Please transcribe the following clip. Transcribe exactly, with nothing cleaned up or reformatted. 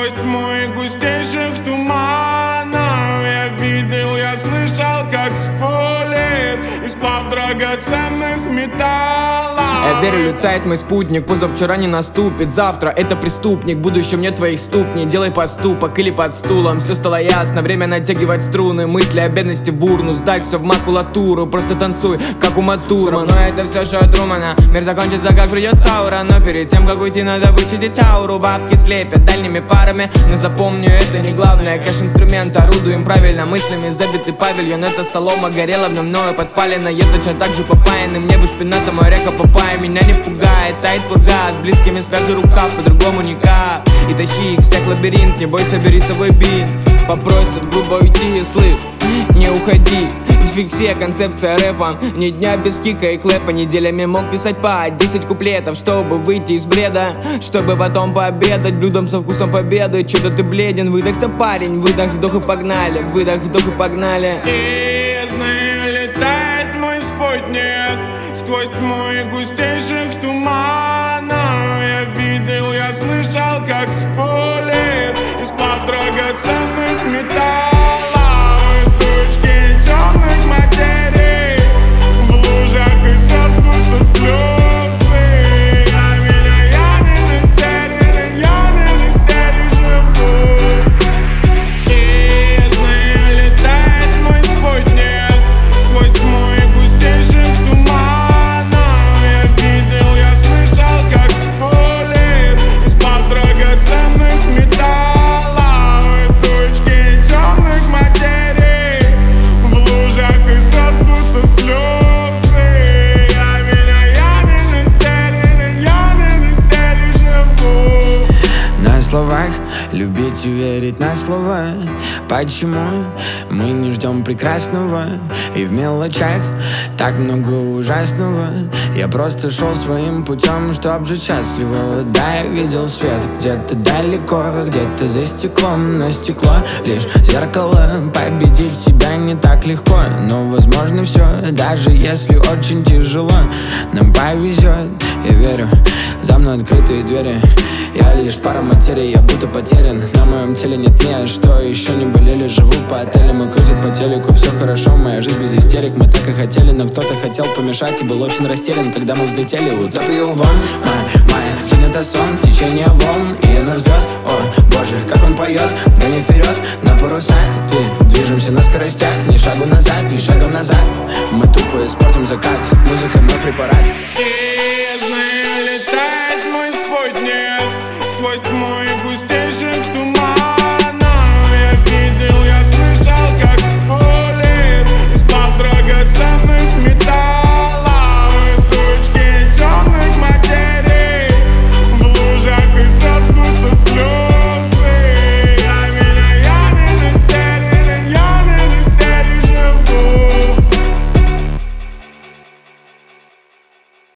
Сквозь тьму густейших туманов я видел, я слышал, как скулит и сплав драгоценных металлов. Я верю, летает мой спутник, позавчера не наступит. Завтра это преступник, в будущем нет твоих ступней. Делай поступок или под стулом, все стало ясно. Время натягивать струны, мысли о бедности в урну. Сдай все в макулатуру, просто танцуй, как у Матурмана. Но это все шоу Трумана. Мир закончится, как придет Саура. Но перед тем, как уйти, надо вычистить ауру. Бабки слепят дальними парами, но запомню, это не главное. Кэш-инструмент, орудуем правильно, мыслями забитый павильон. Это солома горела в нем, мною подпалена. Я точно так же попаянный, мне бы шпината, моя река Папайя. Меня не пугает, тает пурга. С близкими свяжи рукав, по-другому никак. И тащи их всех в лабиринт, не бойся, бери с собой бинт. Попросят грубо уйти, слышь, не уходи. Фиксия, концепция рэпа, ни дня без кика и клэпа. Неделями мог писать по десять куплетов, чтобы выйти из бреда, чтобы потом пообедать блюдом со вкусом победы. Чё-то ты бледен, выдохся, парень. Выдох, вдох и погнали, выдох, вдох и погнали. И я знаю, летает мой спутник сквозь тьму и густейших туманов. Я видел, я слышал, как скулит и сплав драгоценных металлов. Тучки темных материй в лужах и слез будто слезы. Я меня янин истерин, янин истеришь живу. И я знаю, летает мой спутник сквозь тьму и густейших туманов. Я видел, я слышал, как скулит и сплав драгоценных металлов. Тучки темных материй в лужах и слез будто слезы. Я меня янин истерин, янин истеришь живу. На словах любить и верить на слова. Почему мы не ждем прекрасного? И в мелочах так много ужасного. Я просто шел своим путем, чтоб жить счастливо. Да, я видел свет где-то далеко, где-то за стеклом. Но стекло лишь зеркало. Победить себя не так легко, но возможно все, даже если очень тяжело. Нам повезет, я верю, за мной открытые двери. Я лишь пара материи, я будто потерян. На моем теле нет ни что, еще не болели, живу по отелям и крутит по телеку. Все хорошо, моя жизнь без истерик. Мы так и хотели, но кто-то хотел помешать и был очень растерян, когда мы взлетели. Утопию вон, моя, моя жизнь это сон, течение волн, и нас ждет. О, боже, как он поет, гони вперед на парусах. Ты, движемся на скоростях, ни шагу назад, ни шагом назад. Мы тупо испортим закат, музыка мой препарат.